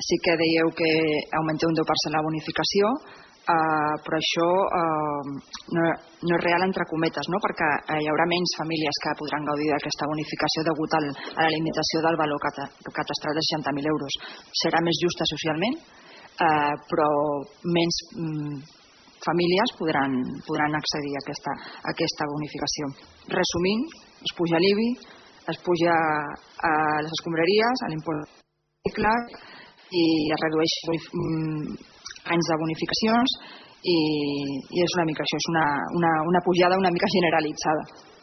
sí que dèieu que augmenteu un 10% la bonificació, però això no és real entre cometes, no? Perquè hi haurà menys famílies que podran gaudir d'aquesta bonificació degut a la limitació del valor catastral de 60.000 euros. Serà més justa socialment, però menys famílies podran accedir a aquesta bonificació. Resumint, es puja l'IBI, es puja a les escombraries, a l'impost de vehicle i es redueix anys de bonificacions i és una mica això, és una pujada una mica generalitzada.